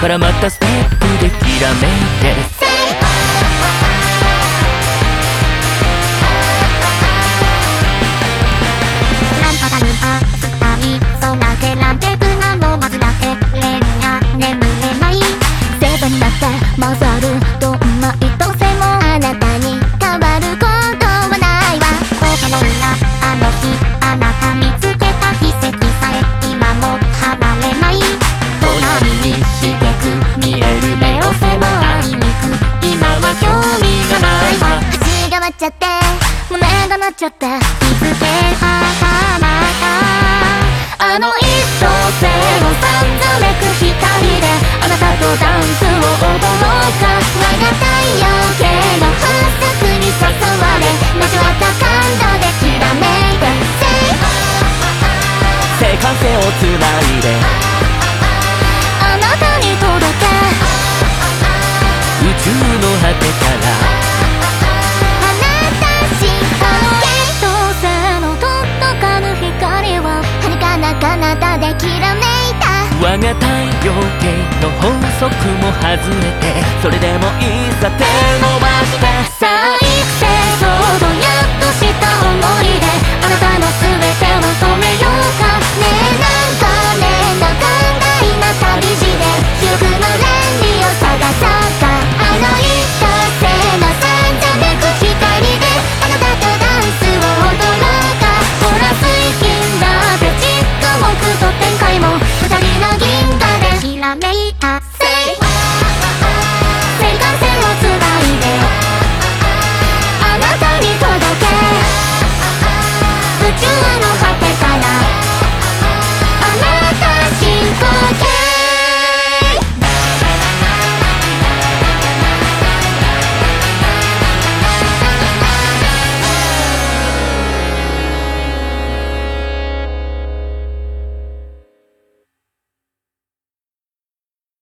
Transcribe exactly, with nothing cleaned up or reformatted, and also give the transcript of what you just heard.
絡まったステップできらめいて混ざるどんな意図性もあなたに変わることはないわ。心があの日あなた見つけた奇跡さえ今も離れない。隣にしげく見える目を背もあいにく今は興味がないわ。口が割っちゃって胸が鳴っちゃって気づけはかなかあの一等星をさんざめく光であなたとダンスを踊ろうか。我が太陽系の法則に誘われ交わった感動できらめいて生還性をつないであなたに届け宇宙の果てからあなたしかの一等星の届かぬ光は遥かな彼方できらめいた。 我が太陽系の法則も外れてそれでもいざ手伸ばして